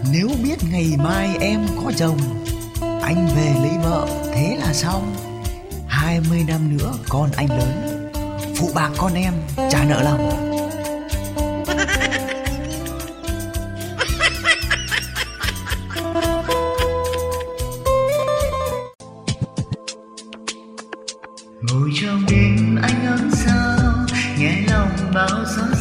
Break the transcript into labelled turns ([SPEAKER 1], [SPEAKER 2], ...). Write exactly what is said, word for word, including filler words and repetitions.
[SPEAKER 1] Nếu biết ngày mai em có chồng, anh về lấy vợ thế là xong. Hai mươi năm nữa con anh lớn, phụ bạc con em trả nợ lòng. Ngồi trong đêm anh ấm sao, nghe lòng bao gió